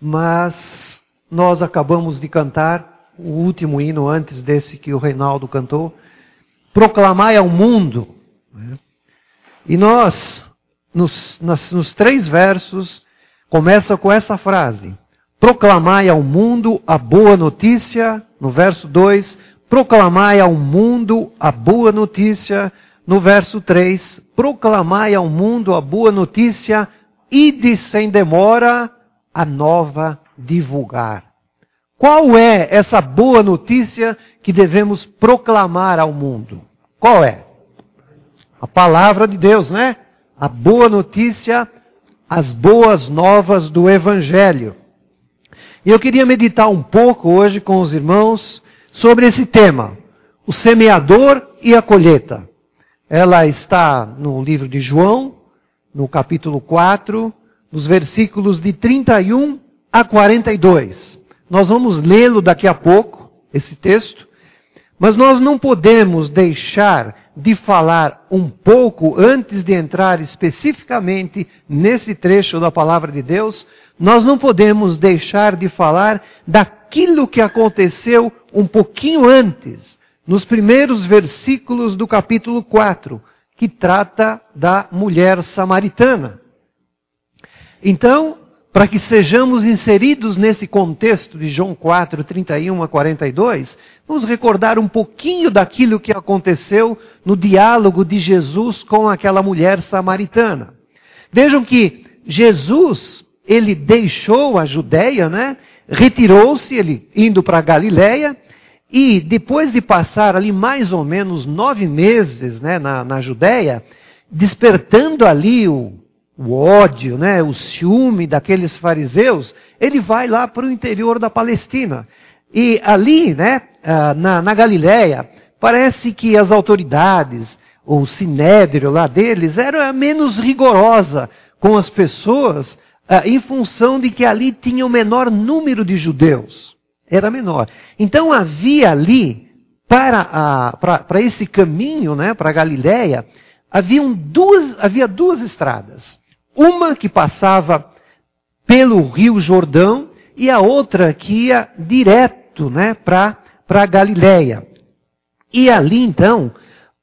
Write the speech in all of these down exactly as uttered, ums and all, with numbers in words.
mas nós acabamos de cantar o último hino antes desse que o Reinaldo cantou, proclamai ao mundo. E nós, nos, nas, nos três versos, começa com essa frase, proclamai ao mundo a boa notícia, no verso dois, proclamai ao mundo a boa notícia, no verso três, proclamai ao mundo a boa notícia, ide sem demora a nova divulgar. Qual é essa boa notícia que devemos proclamar ao mundo? Qual é? A palavra de Deus, né? A boa notícia, as boas novas do Evangelho. E eu queria meditar um pouco hoje com os irmãos sobre esse tema, o semeador e a colheita. Ela está no livro de João, no capítulo quatro, nos versículos de trinta e um a quarenta e dois. Nós vamos lê-lo daqui a pouco, esse texto, mas nós não podemos deixar de falar um pouco, antes de entrar especificamente nesse trecho da palavra de Deus, nós não podemos deixar de falar daquilo que aconteceu um pouquinho antes, nos primeiros versículos do capítulo quatro, que trata da mulher samaritana. Então, para que sejamos inseridos nesse contexto de João quatro, trinta e um a quarenta e dois, vamos recordar um pouquinho daquilo que aconteceu no diálogo de Jesus com aquela mulher samaritana. Vejam que Jesus, ele deixou a Judeia, né? Retirou-se, ele indo para a Galileia, e depois de passar ali mais ou menos nove meses, né, na, na Judeia, despertando ali o o ódio, né, o ciúme daqueles fariseus, ele vai lá para o interior da Palestina. E ali, né, na, na Galileia, parece que as autoridades, o sinédrio lá deles, era menos rigorosa com as pessoas, em função de que ali tinha o menor número de judeus. Era menor. Então havia ali, para, a, para, para esse caminho, né, para a Galileia, haviam duas, havia duas estradas. Uma que passava pelo Rio Jordão e a outra que ia direto, né, para a Galileia. E ali então,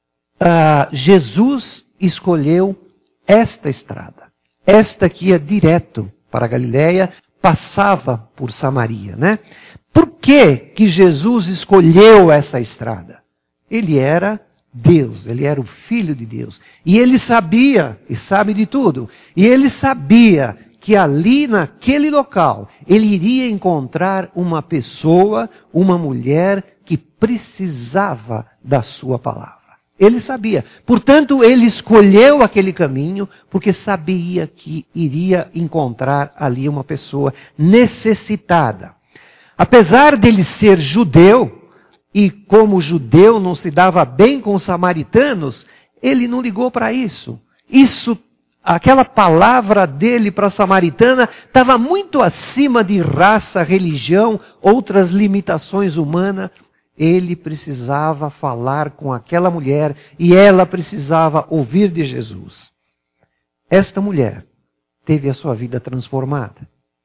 uh, Jesus escolheu esta estrada. Esta que ia direto para a Galileia, passava por Samaria, né? Por que que Jesus escolheu essa estrada? Ele era Deus, ele era o Filho de Deus. E ele sabia, e sabe de tudo, e ele sabia que ali naquele local, ele iria encontrar uma pessoa, uma mulher que precisava da sua palavra. Ele sabia. Portanto, ele escolheu aquele caminho, porque sabia que iria encontrar ali uma pessoa necessitada. Apesar dele ser judeu, e como judeu não se dava bem com os samaritanos, ele não ligou para isso. Isso, aquela palavra dele para a samaritana estava muito acima de raça, religião, outras limitações humanas. Ele precisava falar com aquela mulher e ela precisava ouvir de Jesus. Esta mulher teve a sua vida transformada.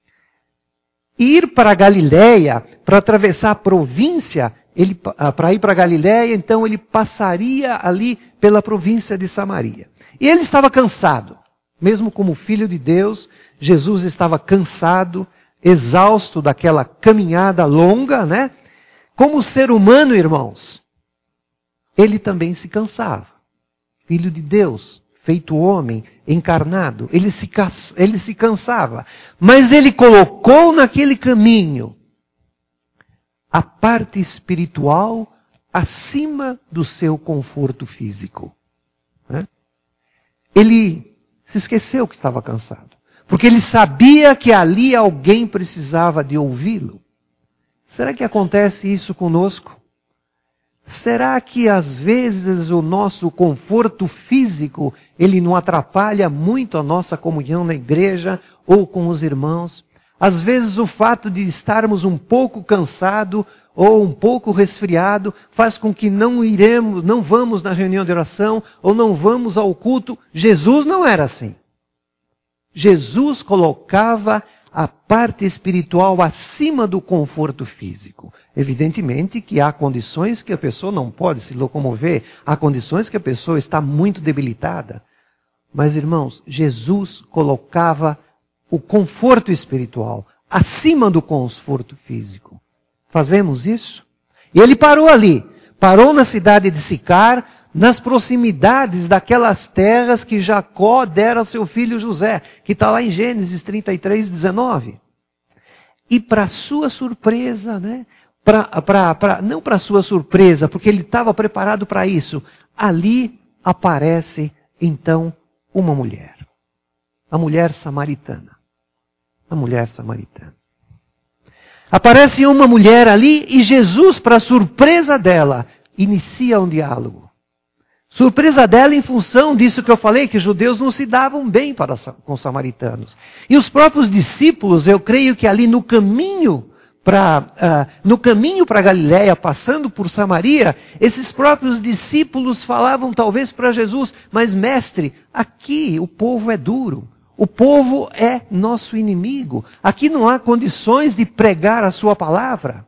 Ir para a Galileia, para atravessar a província, ele, para ir para a Galileia, então ele passaria ali pela província de Samaria. E ele estava cansado. Mesmo como filho de Deus, Jesus estava cansado, exausto daquela caminhada longa, né? Como ser humano, irmãos, ele também se cansava. Filho de Deus, feito homem, encarnado, ele se, ele se cansava. Mas ele colocou naquele caminho a parte espiritual acima do seu conforto físico. Né? Ele se esqueceu que estava cansado. Porque ele sabia que ali alguém precisava de ouvi-lo. Será que acontece isso conosco? Será que às vezes o nosso conforto físico, ele não atrapalha muito a nossa comunhão na igreja ou com os irmãos? Às vezes o fato de estarmos um pouco cansados ou um pouco resfriado faz com que não iremos, não vamos na reunião de oração ou não vamos ao culto. Jesus não era assim. Jesus colocava a parte espiritual acima do conforto físico. Evidentemente que há condições que a pessoa não pode se locomover, há condições que a pessoa está muito debilitada. Mas, irmãos, Jesus colocava o conforto espiritual acima do conforto físico. Fazemos isso? E ele parou ali, parou na cidade de Sicar, nas proximidades daquelas terras que Jacó dera ao seu filho José, que está lá em Gênesis trinta e três, dezenove. E para sua surpresa, né? Pra, pra, pra, não para sua surpresa, porque ele estava preparado para isso, ali aparece então uma mulher. A mulher samaritana. A mulher samaritana. Aparece uma mulher ali e Jesus, para surpresa dela, inicia um diálogo. Surpresa dela em função disso que eu falei, que os judeus não se davam bem para, com os samaritanos. E os próprios discípulos, eu creio que ali no caminho para uh, no caminho para Galiléia, passando por Samaria, esses próprios discípulos falavam talvez para Jesus, mas mestre, aqui o povo é duro. O povo é nosso inimigo. Aqui não há condições de pregar a sua palavra.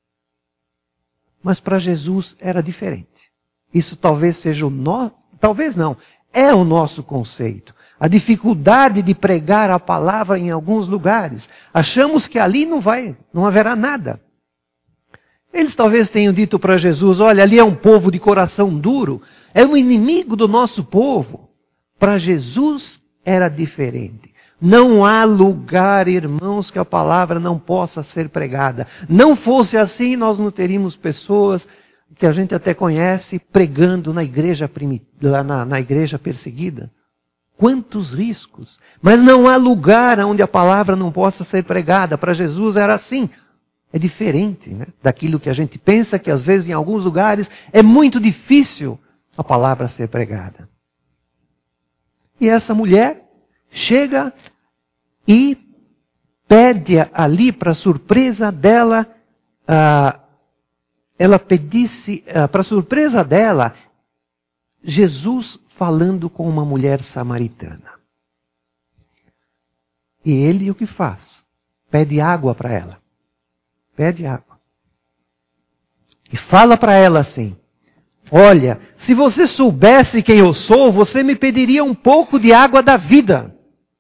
Mas para Jesus era diferente. Isso talvez seja o nosso, talvez não, é o nosso conceito. A dificuldade de pregar a palavra em alguns lugares. Achamos que ali não vai, não haverá nada. Eles talvez tenham dito para Jesus, olha, ali é um povo de coração duro, é um inimigo do nosso povo. Para Jesus era diferente. Não há lugar, irmãos, que a palavra não possa ser pregada. Não fosse assim, nós não teríamos pessoas que a gente até conhece pregando na igreja, primit... lá na, na igreja perseguida. Quantos riscos! Mas não há lugar onde a palavra não possa ser pregada. Para Jesus era assim. É diferente, né, daquilo que a gente pensa, que às vezes em alguns lugares é muito difícil a palavra ser pregada. E essa mulher chega e pede ali, para surpresa dela, uh, ela pedisse, uh, para surpresa dela, Jesus falando com uma mulher samaritana. E ele o que faz? Pede água para ela. Pede água. E fala para ela assim, olha, se você soubesse quem eu sou, você me pediria um pouco de água da vida.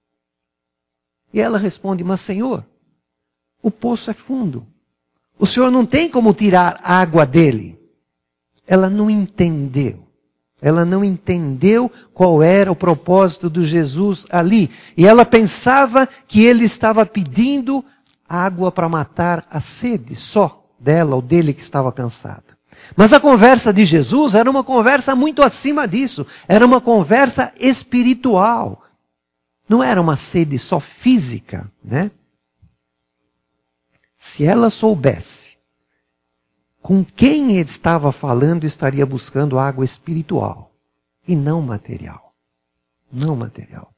E ela responde, mas Senhor, o poço é fundo. O Senhor não tem como tirar água dele. Ela não entendeu. Ela não entendeu qual era o propósito de Jesus ali. E ela pensava que ele estava pedindo água para matar a sede só dela ou dele que estava cansado. Mas a conversa de Jesus era uma conversa muito acima disso. Era uma conversa espiritual. Não era uma sede só física, né? Se ela soubesse com quem ele estava falando, estaria buscando água espiritual e não material. Não material.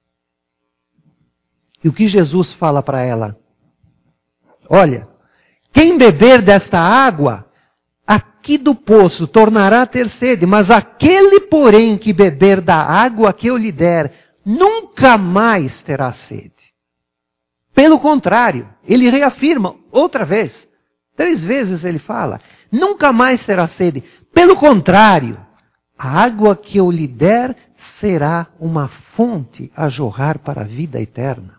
E o que Jesus fala para ela? Olha, quem beber desta água, aqui do poço, tornará a ter sede, mas aquele, porém, que beber da água que eu lhe der, nunca mais terá sede. Pelo contrário, ele reafirma outra vez, três vezes ele fala, nunca mais terá sede. Pelo contrário, a água que eu lhe der será uma fonte a jorrar para a vida eterna.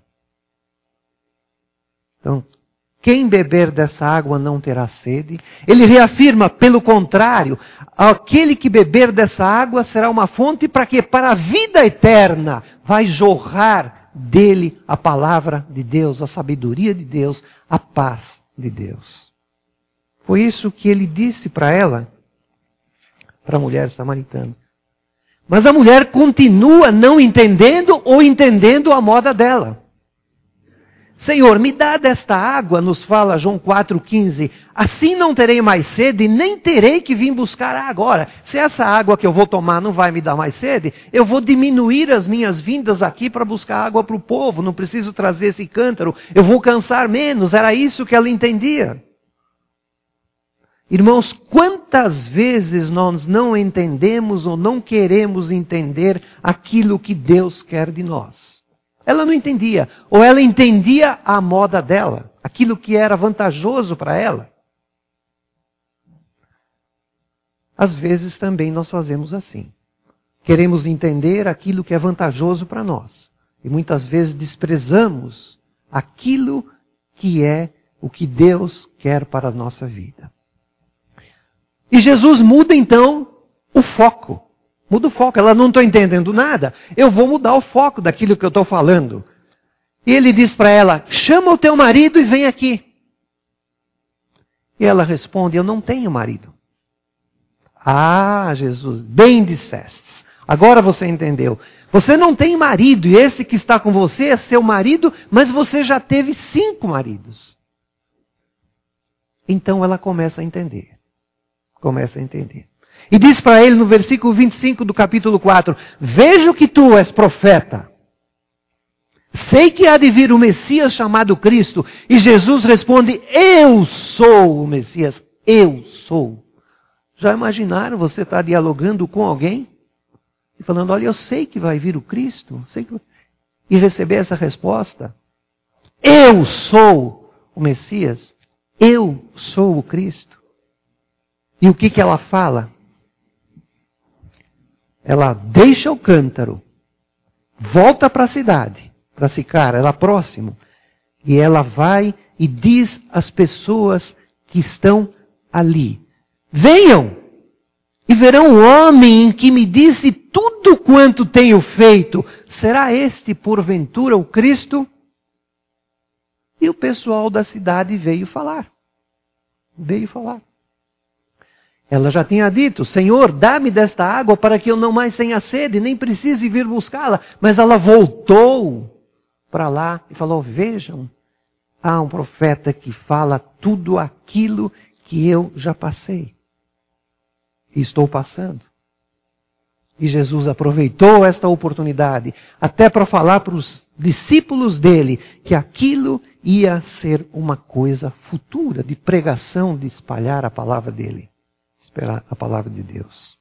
Então, quem beber dessa água não terá sede. Ele reafirma, pelo contrário, aquele que beber dessa água será uma fonte para quê? Para a vida eterna. Vai jorrar dele a palavra de Deus, a sabedoria de Deus, a paz de Deus. Foi isso que ele disse para ela, para a mulher samaritana. Mas a mulher continua não entendendo ou entendendo a moda dela. Senhor, me dá desta água, nos fala João quatro, quinze. Assim não terei mais sede, nem terei que vir buscar agora. Se essa água que eu vou tomar não vai me dar mais sede, eu vou diminuir as minhas vindas aqui para buscar água para o povo. Não preciso trazer esse cântaro, eu vou cansar menos. Era isso que ela entendia. Irmãos, quantas vezes nós não entendemos ou não queremos entender aquilo que Deus quer de nós? Ela não entendia. Ou ela entendia a moda dela, aquilo que era vantajoso para ela. Às vezes também nós fazemos assim. Queremos entender aquilo que é vantajoso para nós. E muitas vezes desprezamos aquilo que é o que Deus quer para a nossa vida. E Jesus muda então o foco. Muda o foco. Ela não está entendendo nada. Eu vou mudar o foco daquilo que eu estou falando. E ele diz para ela, chama o teu marido e vem aqui. E ela responde, eu não tenho marido. Ah, Jesus, bem disseste. Agora você entendeu. Você não tem marido e esse que está com você é seu marido, mas você já teve cinco maridos. Então ela começa a entender. Começa a entender. E diz para ele no versículo vinte e cinco do capítulo quatro, vejo que tu és profeta. Sei que há de vir o Messias chamado Cristo. E Jesus responde, eu sou o Messias. Eu sou. Já imaginaram você estar dialogando com alguém? E falando, olha, eu sei que vai vir o Cristo. Sei que... E receber essa resposta. Eu sou o Messias. Eu sou o Cristo. E o que, que ela fala? Ela deixa o cântaro. Volta para a cidade. Para Sicar, ela próximo. E ela vai e diz às pessoas que estão ali. Venham e verão um homem que me disse tudo quanto tenho feito. Será este porventura o Cristo? E o pessoal da cidade veio falar. Veio falar. Ela já tinha dito, Senhor, dá-me desta água para que eu não mais tenha sede, nem precise vir buscá-la. Mas ela voltou para lá e falou, vejam, há um profeta que fala tudo aquilo que eu já passei. E estou passando. E Jesus aproveitou esta oportunidade até para falar para os discípulos dele que aquilo ia ser uma coisa futura, de pregação, de espalhar a palavra dele. Esperar a palavra de Deus.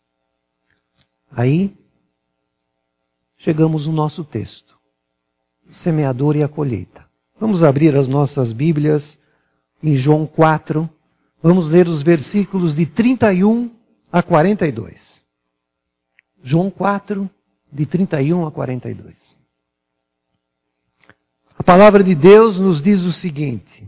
Aí, chegamos no nosso texto. O semeador e a colheita. Vamos abrir as nossas Bíblias em João quatro. Vamos ler os versículos de trinta e um a quarenta e dois. João quatro, de trinta e um a quarenta e dois. A palavra de Deus nos diz o seguinte.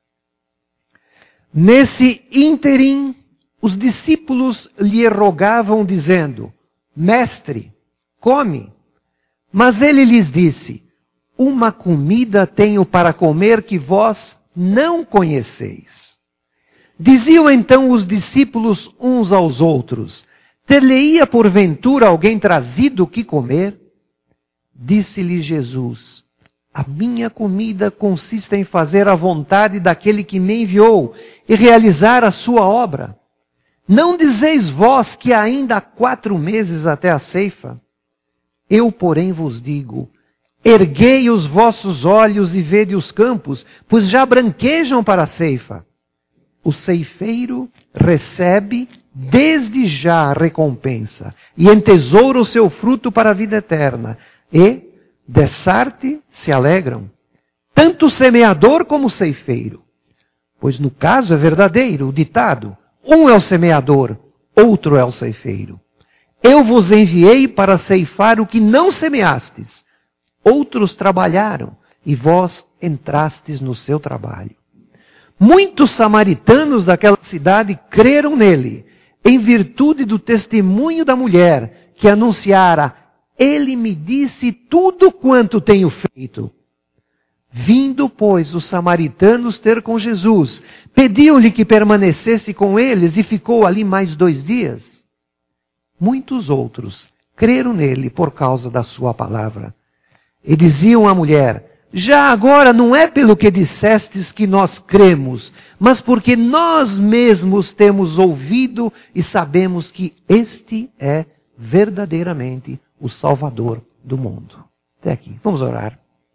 Nesse ínterim, os discípulos lhe rogavam, dizendo, Mestre, come. Mas ele lhes disse, uma comida tenho para comer que vós não conheceis. Diziam então os discípulos uns aos outros, ter-lhe-ia porventura alguém trazido o que comer? Disse-lhe Jesus, a minha comida consiste em fazer a vontade daquele que me enviou e realizar a sua obra. Não dizeis vós que ainda há quatro meses até a ceifa? Eu, porém, vos digo, erguei os vossos olhos e vede os campos, pois já branquejam para a ceifa. O ceifeiro recebe desde já a recompensa e entesoura o seu fruto para a vida eterna. E, dessarte, se alegram, tanto o semeador como o ceifeiro. Pois no caso é verdadeiro o ditado, um é o semeador, outro é o ceifeiro. Eu vos enviei para ceifar o que não semeastes. Outros trabalharam e vós entrastes no seu trabalho. Muitos samaritanos daquela cidade creram nele, em virtude do testemunho da mulher, que anunciara, ele me disse tudo quanto tenho feito. Vindo, pois, os samaritanos ter com Jesus, pediam-lhe que permanecesse com eles e ficou ali mais dois dias. Muitos outros creram nele por causa da sua palavra. E diziam à mulher, já agora não é pelo que dissestes que nós cremos, mas porque nós mesmos temos ouvido e sabemos que este é verdadeiramente o Salvador do mundo. Até aqui. Vamos orar.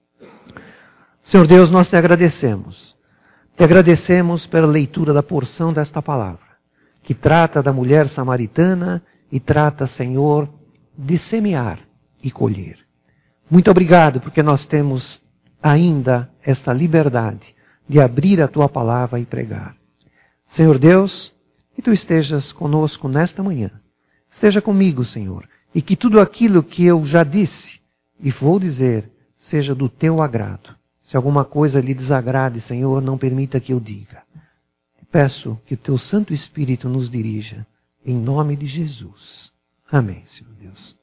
Senhor Deus, nós te agradecemos. Te agradecemos pela leitura da porção desta palavra, que trata da mulher samaritana e trata, Senhor, de semear e colher. Muito obrigado, porque nós temos ainda esta liberdade de abrir a Tua palavra e pregar. Senhor Deus, que Tu estejas conosco nesta manhã. Esteja comigo, Senhor, e que tudo aquilo que eu já disse e vou dizer seja do Teu agrado. Se alguma coisa lhe desagrade, Senhor, não permita que eu diga. Peço que o Teu Santo Espírito nos dirija, em nome de Jesus. Amém, Senhor Deus.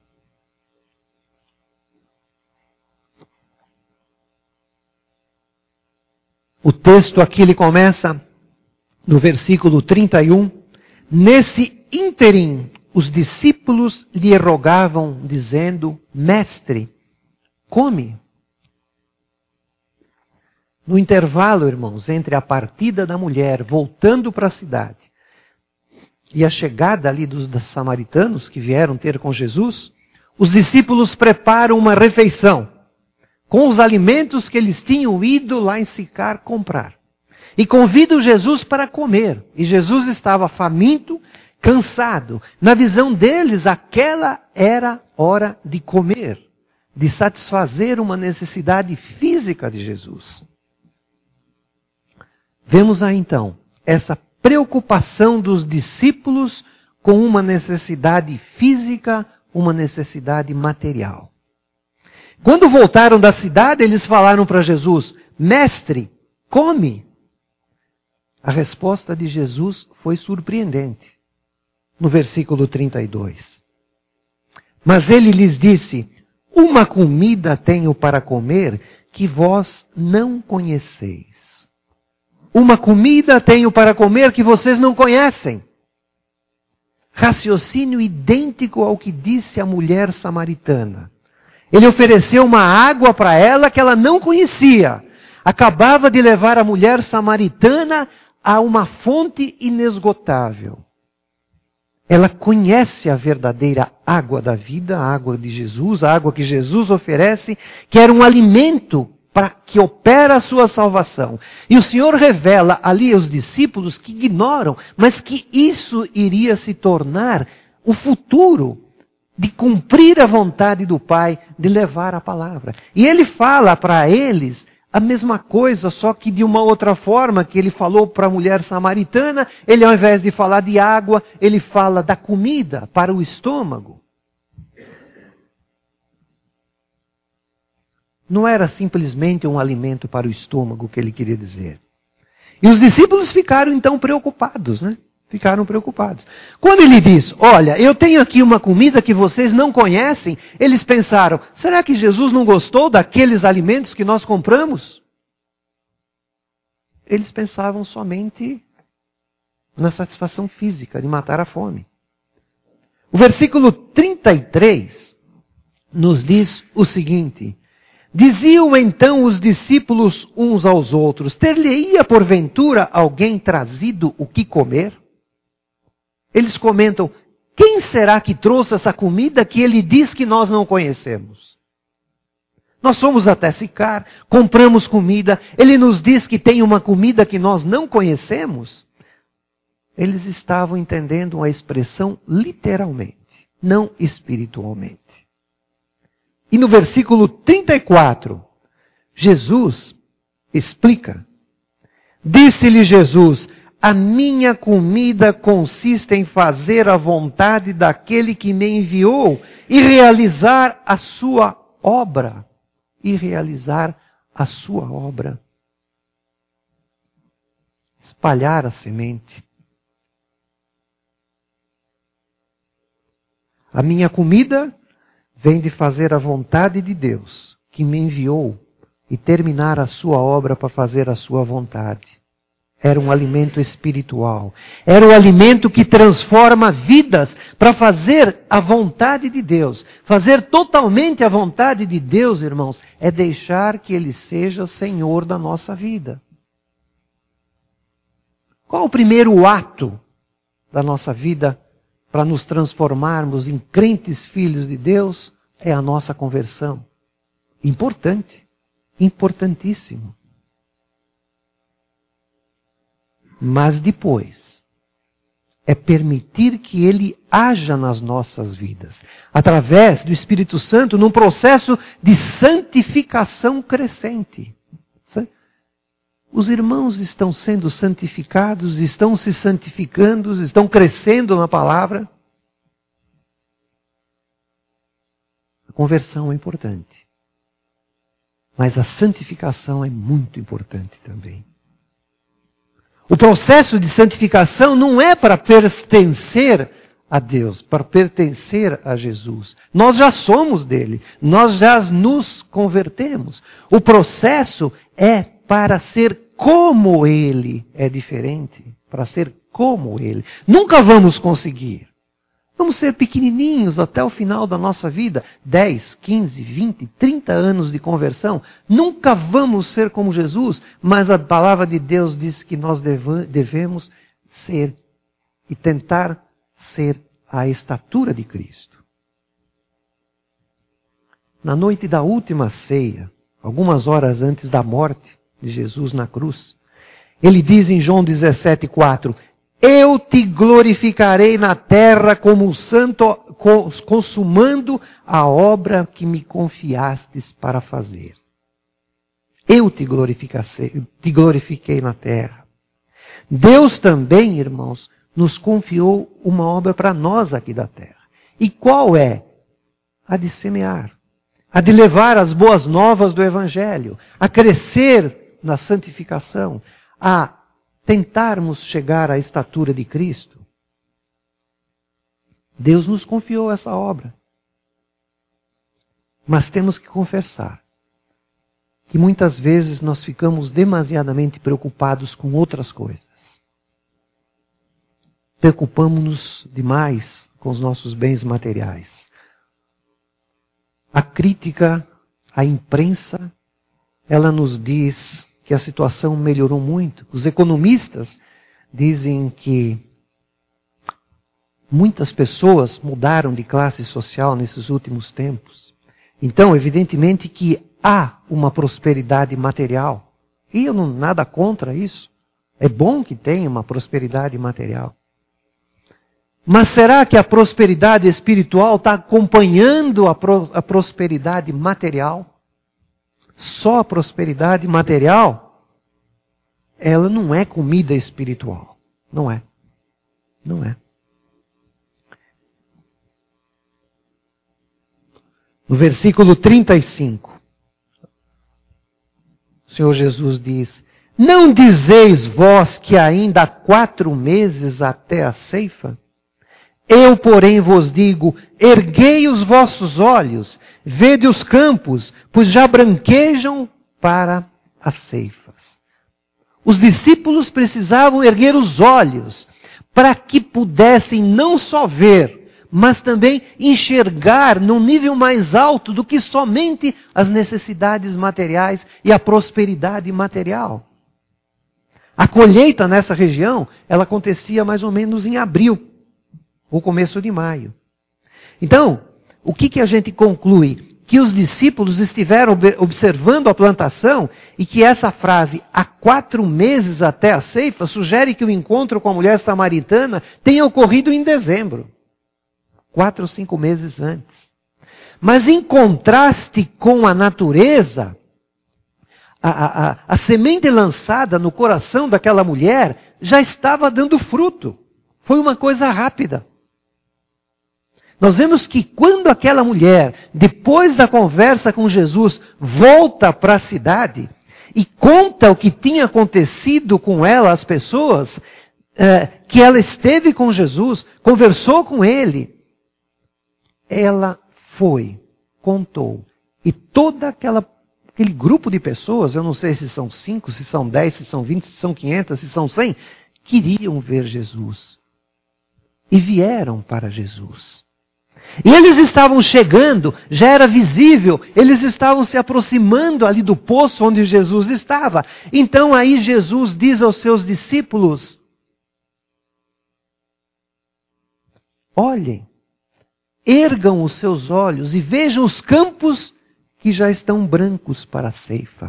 O texto aqui ele começa no versículo trinta e um. Nesse ínterim, os discípulos lhe rogavam, dizendo: Mestre, come. No intervalo, irmãos, entre a partida da mulher voltando para a cidade e a chegada ali dos, dos samaritanos que vieram ter com Jesus, os discípulos preparam uma refeição com os alimentos que eles tinham ido lá em Sicar comprar. E convidam Jesus para comer. E Jesus estava faminto, cansado. Na visão deles, aquela era hora de comer, de satisfazer uma necessidade física de Jesus. Vemos aí então essa preocupação dos discípulos com uma necessidade física, uma necessidade material. Quando voltaram da cidade, eles falaram para Jesus: Mestre, come. A resposta de Jesus foi surpreendente. No versículo trinta e dois. Mas ele lhes disse: Uma comida tenho para comer que vós não conheceis. Uma comida tenho para comer que vocês não conhecem. Raciocínio idêntico ao que disse a mulher samaritana. Ele ofereceu uma água para ela que ela não conhecia. Acabava de levar a mulher samaritana a uma fonte inesgotável. Ela conhece a verdadeira água da vida, a água de Jesus, a água que Jesus oferece, que era um alimento para que opera a sua salvação. E o Senhor revela ali aos discípulos que ignoram, mas que isso iria se tornar o futuro de cumprir a vontade do Pai, de levar a palavra. E ele fala para eles a mesma coisa, só que de uma outra forma que ele falou para a mulher samaritana. Ele, ao invés de falar de água, ele fala da comida para o estômago. Não era simplesmente um alimento para o estômago que ele queria dizer. E os discípulos ficaram então preocupados, né? Ficaram preocupados. Quando ele diz: olha, eu tenho aqui uma comida que vocês não conhecem, eles pensaram: será que Jesus não gostou daqueles alimentos que nós compramos? Eles pensavam somente na satisfação física, de matar a fome. O versículo trinta e três nos diz o seguinte: diziam então os discípulos uns aos outros: ter-lhe-ia porventura alguém trazido o que comer? Eles comentam: quem será que trouxe essa comida que ele diz que nós não conhecemos? Nós fomos até Sicar, compramos comida, ele nos diz que tem uma comida que nós não conhecemos. Eles estavam entendendo a expressão literalmente, não espiritualmente. E no versículo trinta e quatro, Jesus explica. Disse-lhe Jesus: a minha comida consiste em fazer a vontade daquele que me enviou e realizar a sua obra. E realizar a sua obra. Espalhar a semente. A minha comida vem de fazer a vontade de Deus, que me enviou, e terminar a sua obra para fazer a sua vontade. Era um alimento espiritual. Era o alimento que transforma vidas para fazer a vontade de Deus. Fazer totalmente a vontade de Deus, irmãos, é deixar que Ele seja Senhor da nossa vida. Qual o primeiro ato da nossa vida para nos transformarmos em crentes filhos de Deus? É a nossa conversão. Importante. Importantíssimo. Mas depois, é permitir que Ele haja nas nossas vidas, através do Espírito Santo, num processo de santificação crescente. Os irmãos estão sendo santificados, estão se santificando, estão crescendo na palavra. A conversão é importante, mas a santificação é muito importante também. O processo de santificação não é para pertencer a Deus, para pertencer a Jesus. Nós já somos dele, nós já nos convertemos. O processo é para ser como ele é diferente, para ser como ele. Nunca vamos conseguir. Vamos ser pequenininhos até o final da nossa vida, dez, quinze, vinte, trinta anos de conversão. Nunca vamos ser como Jesus, mas a palavra de Deus diz que nós devemos ser e tentar ser a estatura de Cristo. Na noite da última ceia, algumas horas antes da morte de Jesus na cruz, ele diz em João dezessete, quatro, eu te glorificarei na terra como santo, consumando a obra que me confiastes para fazer. Eu te glorifiquei, te glorifiquei na terra. Deus também, irmãos, nos confiou uma obra para nós aqui da terra. E qual é? A de semear. A de levar as boas novas do Evangelho. A crescer na santificação. A tentarmos chegar à estatura de Cristo. Deus nos confiou essa obra. Mas temos que confessar que muitas vezes nós ficamos demasiadamente preocupados com outras coisas. Preocupamos-nos demais com os nossos bens materiais. A crítica, a imprensa, ela nos diz que a situação melhorou muito. Os economistas dizem que muitas pessoas mudaram de classe social nesses últimos tempos. Então, evidentemente que há uma prosperidade material. E eu não nada contra isso. É bom que tenha uma prosperidade material. Mas será que a prosperidade espiritual está acompanhando a, pro, a prosperidade material? Só a prosperidade material, ela não é comida espiritual. Não é. Não é. No versículo trinta e cinco, o Senhor Jesus diz, não dizeis vós que ainda há quatro meses até a ceifa? Eu, porém, vos digo, erguei os vossos olhos, vede os campos, pois já branquejam para as ceifas. Os discípulos precisavam erguer os olhos, para que pudessem não só ver, mas também enxergar num nível mais alto do que somente as necessidades materiais e a prosperidade material. A colheita nessa região, ela acontecia mais ou menos em abril. O começo de maio. Então, o que, que a gente conclui? Que os discípulos estiveram observando a plantação e que essa frase, há quatro meses até a ceifa, sugere que o encontro com a mulher samaritana tenha ocorrido em dezembro. Quatro ou cinco meses antes. Mas em contraste com a natureza, a, a, a, a semente lançada no coração daquela mulher já estava dando fruto. Foi uma coisa rápida. Nós vemos que quando aquela mulher, depois da conversa com Jesus, volta para a cidade e conta o que tinha acontecido com ela, as pessoas, é, que ela esteve com Jesus, conversou com ele, ela foi, contou. E todo aquela, aquele grupo de pessoas, eu não sei se são cinco, se são dez, se são vinte, se são quinhentas, se são cem, queriam ver Jesus. E vieram para Jesus. E eles estavam chegando, já era visível, eles estavam se aproximando ali do poço onde Jesus estava. Então aí Jesus diz aos seus discípulos, olhem, ergam os seus olhos e vejam os campos que já estão brancos para a ceifa.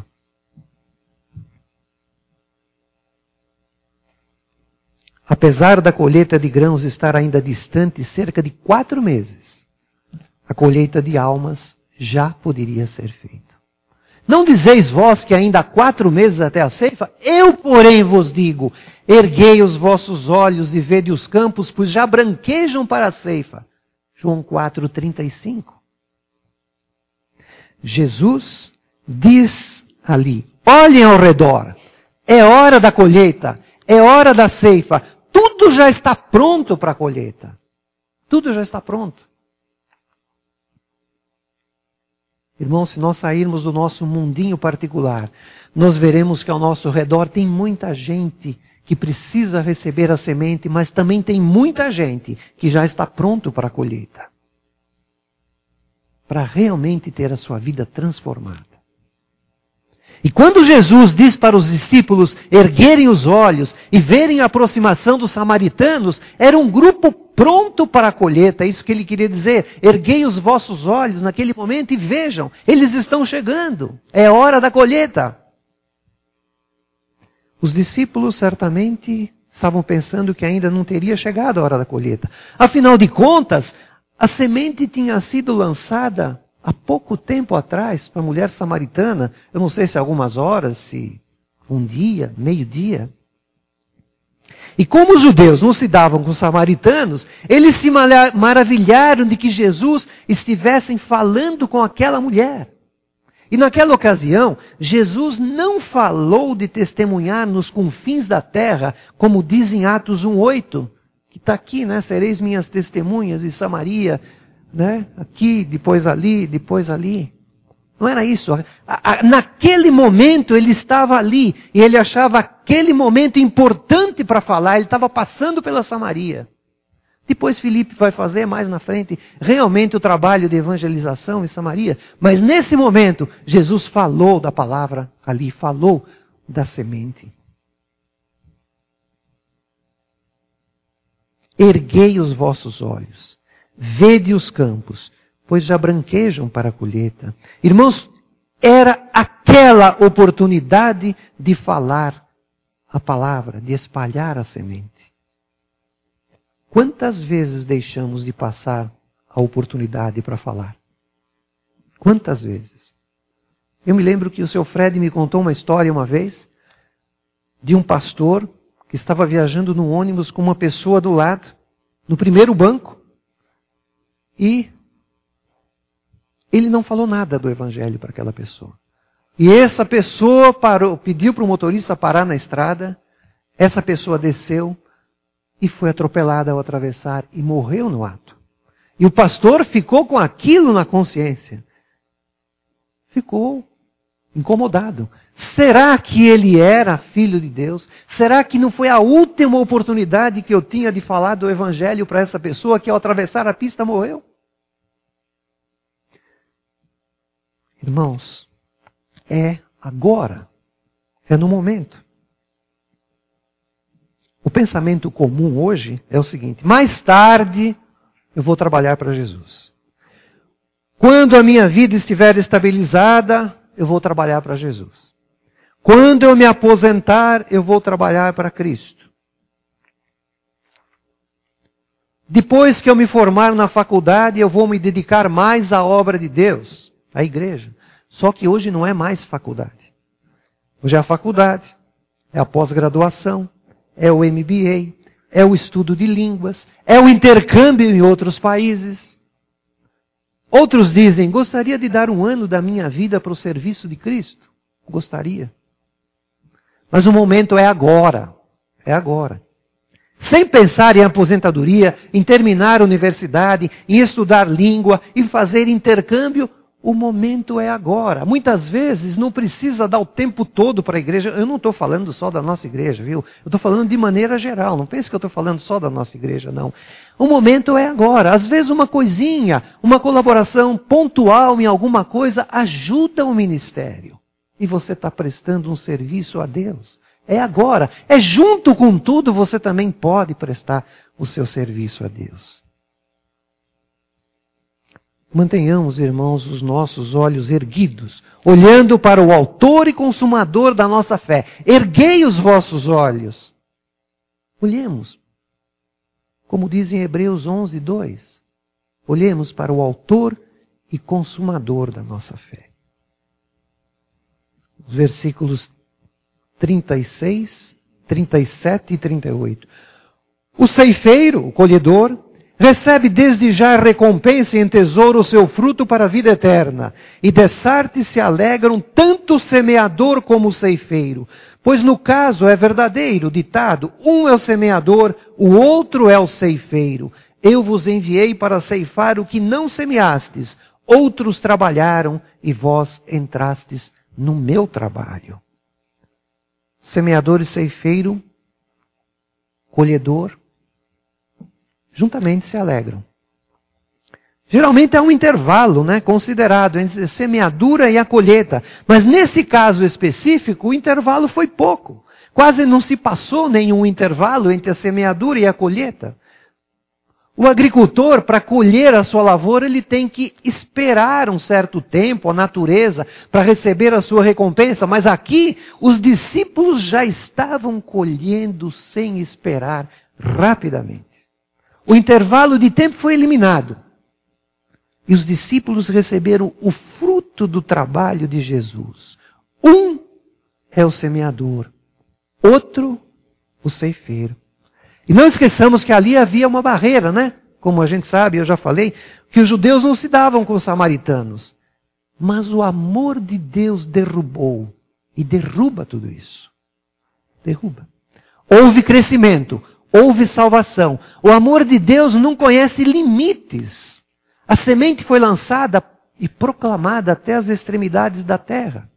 apesar da colheita de grãos estar ainda distante cerca de quatro meses, a colheita de almas já poderia ser feita. Não dizeis vós que ainda há quatro meses até a ceifa? Eu, porém, vos digo, erguei os vossos olhos e vede os campos, pois já branquejam para a ceifa. João quatro, trinta e cinco. Jesus diz ali, olhem ao redor, é hora da colheita, é hora da ceifa, tudo já está pronto para a colheita. Tudo já está pronto. Irmãos, se nós sairmos do nosso mundinho particular, nós veremos que ao nosso redor tem muita gente que precisa receber a semente, mas também tem muita gente que já está pronto para a colheita. Para realmente ter a sua vida transformada. E quando Jesus diz para os discípulos erguerem os olhos e verem a aproximação dos samaritanos, era um grupo pronto para a colheita, é isso que ele queria dizer. Erguei os vossos olhos naquele momento e vejam, eles estão chegando, é hora da colheita. Os discípulos certamente estavam pensando que ainda não teria chegado a hora da colheita. Afinal de contas, a semente tinha sido lançada há pouco tempo atrás para a mulher samaritana, eu não sei se algumas horas, se um dia, meio-dia. E como os judeus não se davam com os samaritanos, eles se maravilharam de que Jesus estivesse falando com aquela mulher. E naquela ocasião, Jesus não falou de testemunhar nos confins da terra, como diz em Atos um, oito, que está aqui, né? Sereis minhas testemunhas em Samaria, né? Aqui, depois ali, depois ali. Não era isso. Naquele momento ele estava ali e ele achava aquele momento importante para falar. Ele estava passando pela Samaria. Depois Filipe vai fazer mais na frente realmente o trabalho de evangelização em Samaria. Mas nesse momento Jesus falou da palavra ali, falou da semente. Erguei os vossos olhos, vede os campos, pois já branquejam para a colheita. Irmãos, era aquela oportunidade de falar a palavra, de espalhar a semente. Quantas vezes deixamos de passar a oportunidade para falar? Quantas vezes? Eu me lembro que o seu Fred me contou uma história uma vez de um pastor que estava viajando no ônibus com uma pessoa do lado, no primeiro banco, e ele não falou nada do evangelho para aquela pessoa. E essa pessoa parou, pediu para o motorista parar na estrada, essa pessoa desceu e foi atropelada ao atravessar e morreu no ato. E o pastor ficou com aquilo na consciência. Ficou incomodado. Será que ele era filho de Deus? Será que não foi a última oportunidade que eu tinha de falar do evangelho para essa pessoa que ao atravessar a pista morreu? Irmãos, é agora. É no momento. O pensamento comum hoje é o seguinte: mais tarde eu vou trabalhar para Jesus. Quando a minha vida estiver estabilizada, eu vou trabalhar para Jesus. Quando eu me aposentar, eu vou trabalhar para Cristo. Depois que eu me formar na faculdade, eu vou me dedicar mais à obra de Deus, à igreja. Só que hoje não é mais faculdade. Hoje é a faculdade, é a pós-graduação, é o M B A, é o estudo de línguas, é o intercâmbio em outros países. Outros dizem, gostaria de dar um ano da minha vida para o serviço de Cristo. Gostaria. Mas o momento é agora. É agora. Sem pensar em aposentadoria, em terminar a universidade, em estudar língua, em fazer intercâmbio, o momento é agora. Muitas vezes não precisa dar o tempo todo para a igreja. Eu não estou falando só da nossa igreja, viu? Eu estou falando de maneira geral. Não pense que eu estou falando só da nossa igreja, não. O momento é agora. Às vezes uma coisinha, uma colaboração pontual em alguma coisa ajuda o ministério. E você está prestando um serviço a Deus. É agora. É junto com tudo você também pode prestar o seu serviço a Deus. Mantenhamos, irmãos, os nossos olhos erguidos, olhando para o autor e consumador da nossa fé. Erguei os vossos olhos. Olhemos, como diz em Hebreus onze, dois, olhemos para o autor e consumador da nossa fé. Os versículos trinta e seis, trinta e sete e trinta e oito. O ceifeiro, o colhedor, recebe desde já a recompensa e em tesouro o seu fruto para a vida eterna. E dessarte se alegram tanto o semeador como o ceifeiro. Pois no caso é verdadeiro o ditado, um é o semeador, o outro é o ceifeiro. Eu vos enviei para ceifar o que não semeastes, outros trabalharam e vós entrastes no meu trabalho. Semeador e ceifeiro, colhedor, juntamente se alegram. Geralmente há um intervalo, né, considerado entre a semeadura e a colheita. Mas nesse caso específico, o intervalo foi pouco. Quase não se passou nenhum intervalo entre a semeadura e a colheita. O agricultor, para colher a sua lavoura, ele tem que esperar um certo tempo, a natureza, para receber a sua recompensa. Mas aqui, os discípulos já estavam colhendo sem esperar rapidamente. O intervalo de tempo foi eliminado. E os discípulos receberam o fruto do trabalho de Jesus. Um é o semeador, outro o ceifeiro. E não esqueçamos que ali havia uma barreira, né? Como a gente sabe, eu já falei, que os judeus não se davam com os samaritanos. Mas o amor de Deus derrubou e derruba tudo isso. Derruba. Houve crescimento, houve salvação. O amor de Deus não conhece limites. A semente foi lançada e proclamada até as extremidades da terra.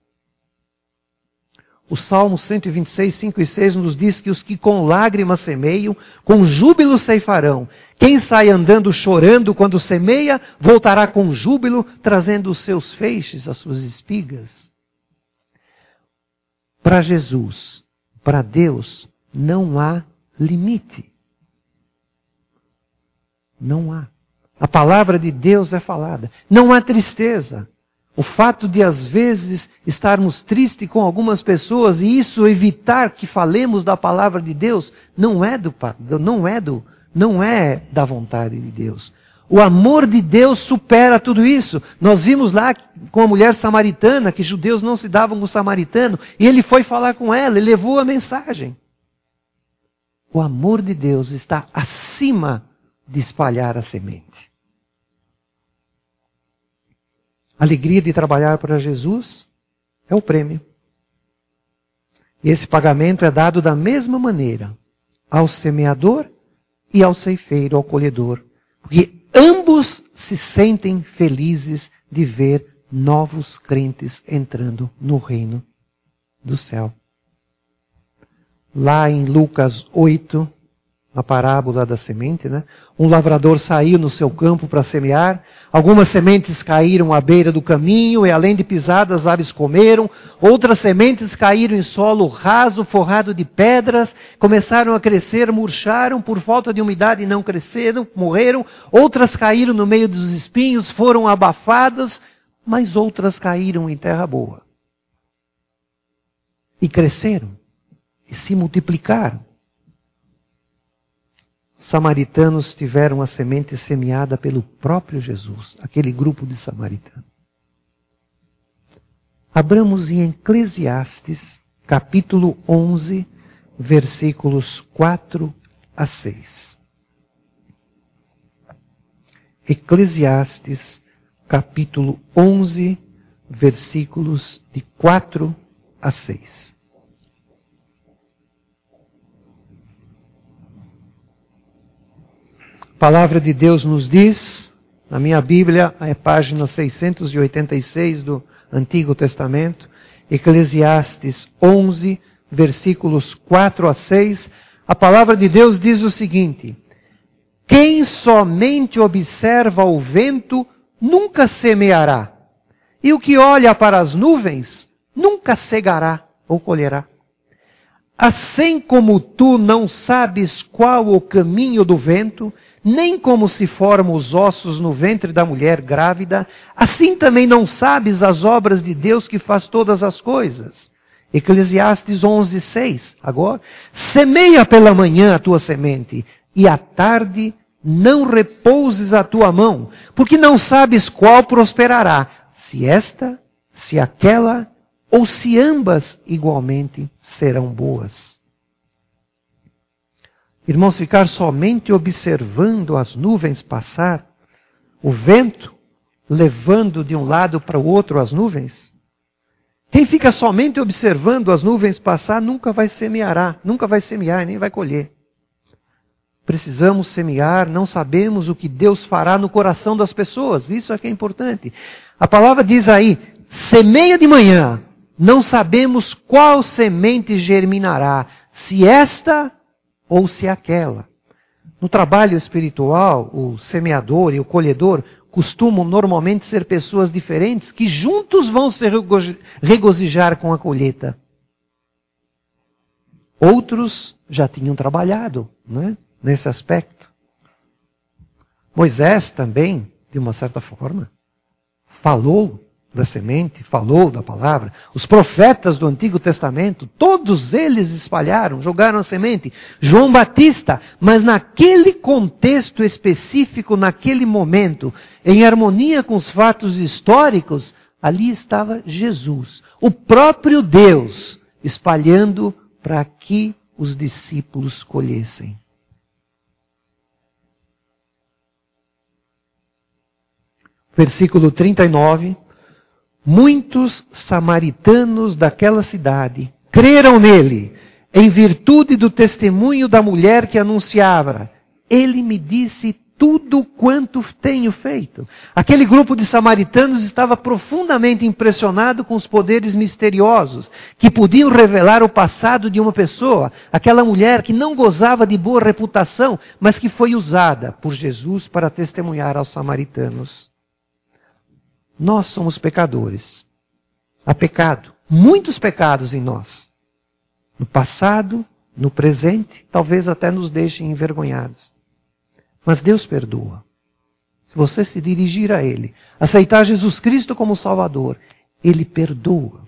O Salmo cento e vinte e seis, cinco e seis nos diz que os que com lágrimas semeiam, com júbilo ceifarão. Quem sai andando chorando quando semeia, voltará com júbilo, trazendo os seus feixes, as suas espigas. Para Jesus, para Deus, não há limite. Não há. A palavra de Deus é falada. Não há tristeza. O fato de, às vezes, estarmos tristes com algumas pessoas e isso evitar que falemos da palavra de Deus, não é, do, não é, do, não é da vontade de Deus. O amor de Deus supera tudo isso. Nós vimos lá com a mulher samaritana, que judeus não se davam com o samaritano, e ele foi falar com ela e levou a mensagem. O amor de Deus está acima de espalhar a semente. A alegria de trabalhar para Jesus é o prêmio. E esse pagamento é dado da mesma maneira ao semeador e ao ceifeiro, ao colhedor. Porque ambos se sentem felizes de ver novos crentes entrando no reino do céu. Lá em Lucas oito, a parábola da semente, né? Um lavrador saiu no seu campo para semear. Algumas sementes caíram à beira do caminho e além de pisadas, aves comeram. Outras sementes caíram em solo raso, forrado de pedras. Começaram a crescer, murcharam, por falta de umidade não cresceram, morreram. Outras caíram no meio dos espinhos, foram abafadas. Mas outras caíram em terra boa. E cresceram. E se multiplicaram. Samaritanos tiveram a semente semeada pelo próprio Jesus, aquele grupo de samaritanos. Abramos em Eclesiastes, capítulo onze, versículos quatro a seis. Eclesiastes, capítulo onze, versículos de quatro a seis. A palavra de Deus nos diz, na minha Bíblia, é página seiscentos e oitenta e seis do Antigo Testamento, Eclesiastes onze, versículos quatro a seis, a palavra de Deus diz o seguinte: quem somente observa o vento nunca semeará, e o que olha para as nuvens nunca cegará ou colherá. Assim como tu não sabes qual o caminho do vento, nem como se formam os ossos no ventre da mulher grávida, assim também não sabes as obras de Deus que faz todas as coisas. Eclesiastes onze, seis. Agora, semeia pela manhã a tua semente, e à tarde não repouses a tua mão, porque não sabes qual prosperará, se esta, se aquela, ou se ambas igualmente serão boas. Irmãos, ficar somente observando as nuvens passar, o vento levando de um lado para o outro as nuvens. Quem fica somente observando as nuvens passar nunca vai semear, nunca vai semear, nem vai colher. Precisamos semear, não sabemos o que Deus fará no coração das pessoas, isso é que é importante. A palavra diz aí, semeia de manhã, não sabemos qual semente germinará, se esta ou se aquela. No trabalho espiritual, o semeador e o colhedor costumam normalmente ser pessoas diferentes que juntos vão se regozijar com a colheita. Outros já tinham trabalhado, né, nesse aspecto. Moisés também, de uma certa forma, falou da semente, falou da palavra. Os profetas do Antigo Testamento, todos eles espalharam, jogaram a semente. João Batista, mas naquele contexto específico, naquele momento, em harmonia com os fatos históricos, ali estava Jesus, o próprio Deus, espalhando para que os discípulos colhessem. Versículo trinta e nove. Muitos samaritanos daquela cidade creram nele, em virtude do testemunho da mulher que anunciava. Ele me disse tudo quanto tenho feito. Aquele grupo de samaritanos estava profundamente impressionado com os poderes misteriosos que podiam revelar o passado de uma pessoa. Aquela mulher que não gozava de boa reputação, mas que foi usada por Jesus para testemunhar aos samaritanos. Nós somos pecadores. Há pecado, muitos pecados em nós. No passado, no presente, talvez até nos deixem envergonhados. Mas Deus perdoa. Se você se dirigir a Ele, aceitar Jesus Cristo como Salvador, Ele perdoa.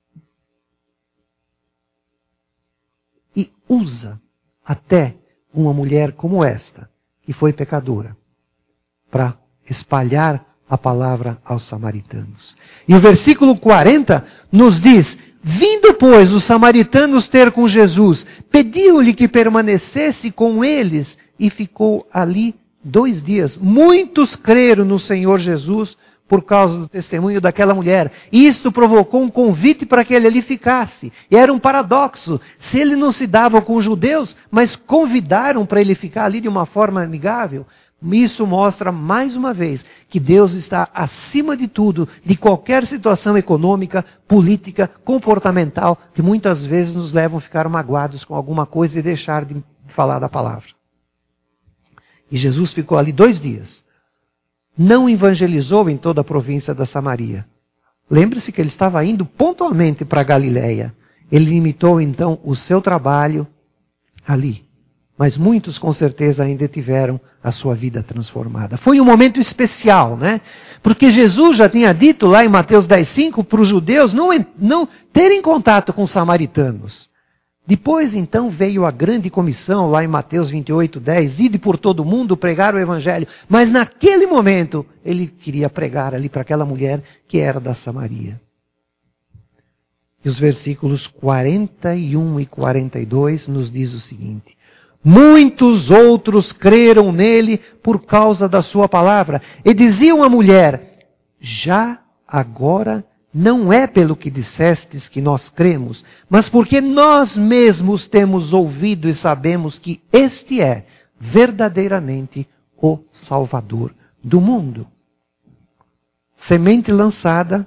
E usa até uma mulher como esta, que foi pecadora, para espalhar a palavra aos samaritanos. E o versículo quarenta nos diz: vindo, pois, os samaritanos ter com Jesus, pediu-lhe que permanecesse com eles, e ficou ali dois dias. Muitos creram no Senhor Jesus por causa do testemunho daquela mulher. E isto provocou um convite para que ele ali ficasse. E era um paradoxo. Se ele não se dava com os judeus, mas convidaram para ele ficar ali de uma forma amigável. Isso mostra, mais uma vez, que Deus está acima de tudo, de qualquer situação econômica, política, comportamental, que muitas vezes nos levam a ficar magoados com alguma coisa e deixar de falar da palavra. E Jesus ficou ali dois dias. Não evangelizou em toda a província da Samaria. Lembre-se que ele estava indo pontualmente para a Galileia. Ele limitou então o seu trabalho ali. Mas muitos com certeza ainda tiveram a sua vida transformada. Foi um momento especial, né? Porque Jesus já tinha dito lá em Mateus dez, cinco para os judeus não, não terem contato com os samaritanos. Depois então veio a grande comissão lá em Mateus vinte e oito, dez, ide por todo o mundo pregar o evangelho. Mas naquele momento ele queria pregar ali para aquela mulher que era da Samaria. E os versículos quarenta e um e quarenta e dois nos diz o seguinte: muitos outros creram nele por causa da sua palavra. E diziam à mulher: já agora não é pelo que dissestes que nós cremos, mas porque nós mesmos temos ouvido e sabemos que este é verdadeiramente o Salvador do mundo. Semente lançada,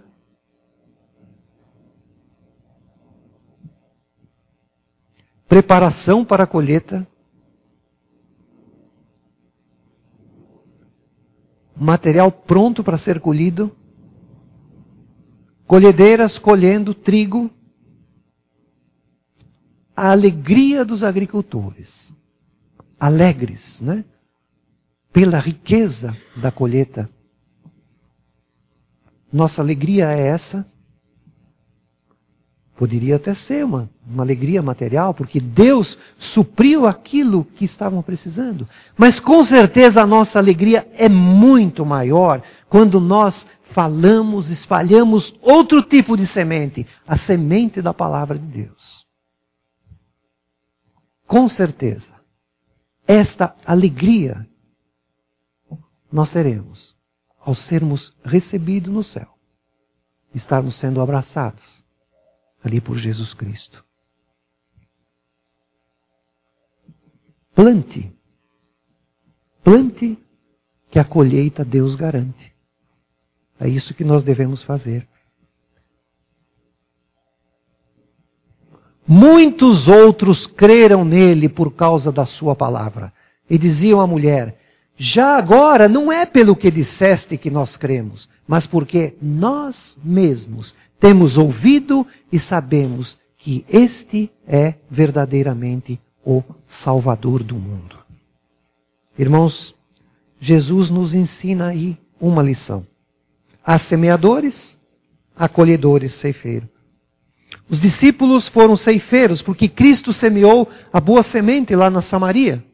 preparação para a colheita, material pronto para ser colhido, colhedeiras colhendo trigo, a alegria dos agricultores, alegres, né? Pela riqueza da colheita. Nossa alegria é essa? Poderia até ser uma, uma alegria material, porque Deus supriu aquilo que estavam precisando. Mas com certeza a nossa alegria é muito maior quando nós falamos, espalhamos outro tipo de semente, a semente da palavra de Deus. Com certeza, esta alegria nós teremos ao sermos recebidos no céu, estarmos sendo abraçados ali por Jesus Cristo. Plante. Plante que a colheita Deus garante. É isso que nós devemos fazer. Muitos outros creram nele por causa da sua palavra. E diziam à mulher: já agora não é pelo que disseste que nós cremos, mas porque nós mesmos temos ouvido e sabemos que este é verdadeiramente o Salvador do mundo. Irmãos, Jesus nos ensina aí uma lição. Há semeadores, há colhedores, ceifeiros. Os discípulos foram ceifeiros porque Cristo semeou a boa semente lá na Samaria.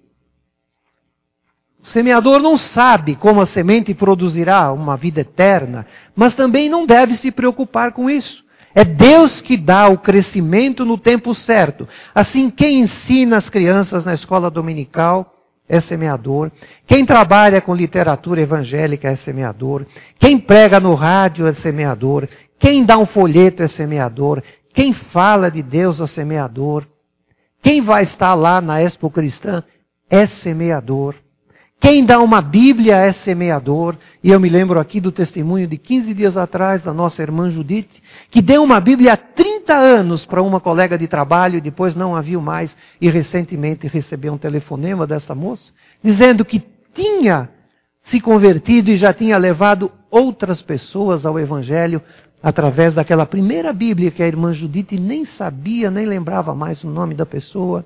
O semeador não sabe como a semente produzirá uma vida eterna, mas também não deve se preocupar com isso. É Deus que dá o crescimento no tempo certo. Assim, quem ensina as crianças na escola dominical é semeador. Quem trabalha com literatura evangélica é semeador. Quem prega no rádio é semeador. Quem dá um folheto é semeador. Quem fala de Deus é semeador. Quem vai estar lá na Expo Cristã é semeador. Quem dá uma Bíblia é semeador. E eu me lembro aqui do testemunho de quinze dias atrás da nossa irmã Judite, que deu uma Bíblia há trinta anos para uma colega de trabalho e depois não a viu mais. E recentemente recebeu um telefonema dessa moça, dizendo que tinha se convertido e já tinha levado outras pessoas ao Evangelho através daquela primeira Bíblia que a irmã Judite nem sabia, nem lembrava mais o nome da pessoa.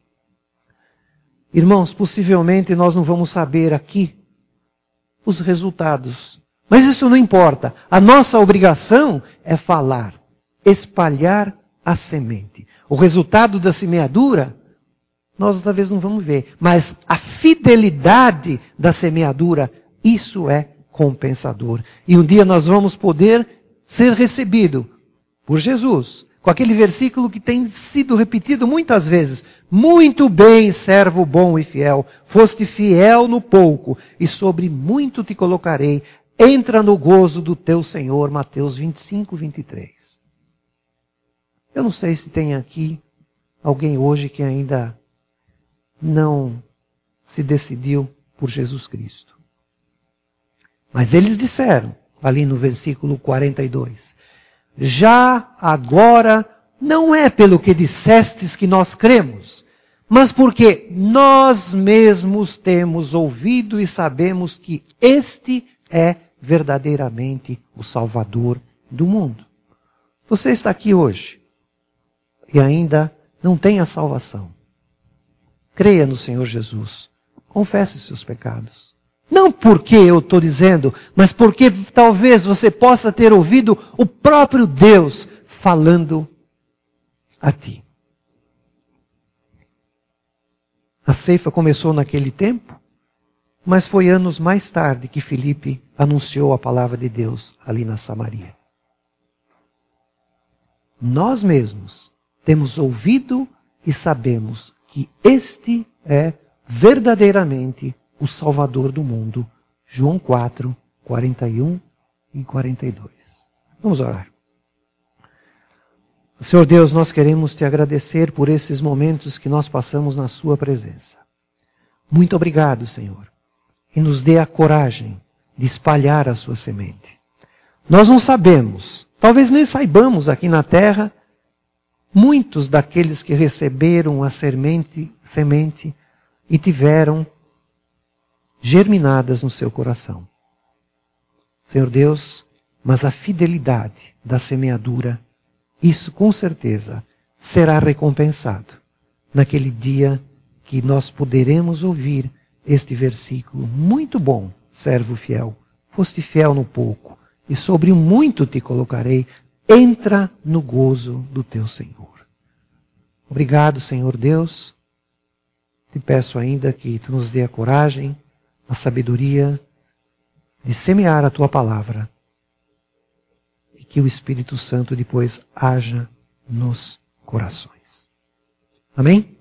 Irmãos, possivelmente nós não vamos saber aqui os resultados. Mas isso não importa. A nossa obrigação é falar, espalhar a semente. O resultado da semeadura, nós talvez não vamos ver. Mas a fidelidade da semeadura, isso é compensador. E um dia nós vamos poder ser recebido por Jesus. Com aquele versículo que tem sido repetido muitas vezes. Muito bem, servo bom e fiel. Foste fiel no pouco, e sobre muito te colocarei. Entra no gozo do teu Senhor. Mateus vinte e cinco, vinte e três. Eu não sei se tem aqui alguém hoje que ainda não se decidiu por Jesus Cristo. Mas eles disseram, ali no versículo quarenta e dois, já agora não é pelo que dissestes que nós cremos, mas porque nós mesmos temos ouvido e sabemos que este é verdadeiramente o Salvador do mundo. Você está aqui hoje e ainda não tem a salvação. Creia no Senhor Jesus. Confesse seus pecados. Não porque eu estou dizendo, mas porque talvez você possa ter ouvido o próprio Deus falando a ti. A ceifa começou naquele tempo, mas foi anos mais tarde que Filipe anunciou a palavra de Deus ali na Samaria. Nós mesmos temos ouvido e sabemos que este é verdadeiramente o Salvador do mundo. João quatro, quarenta e um e quarenta e dois. Vamos orar. Senhor Deus, nós queremos te agradecer por esses momentos que nós passamos na sua presença. Muito obrigado, Senhor. E nos dê a coragem de espalhar a sua semente. Nós não sabemos, talvez nem saibamos aqui na terra, muitos daqueles que receberam a semente, semente e tiveram germinadas no seu coração. Senhor Deus, mas a fidelidade da semeadura, isso com certeza será recompensado naquele dia que nós poderemos ouvir este versículo muito bom, servo fiel. Foste fiel no pouco, e sobre o muito te colocarei. entra no gozo do teu Senhor. Obrigado, Senhor Deus. Te peço ainda que tu nos dê a coragem, a sabedoria de semear a tua palavra e que o Espírito Santo depois haja nos corações. Amém?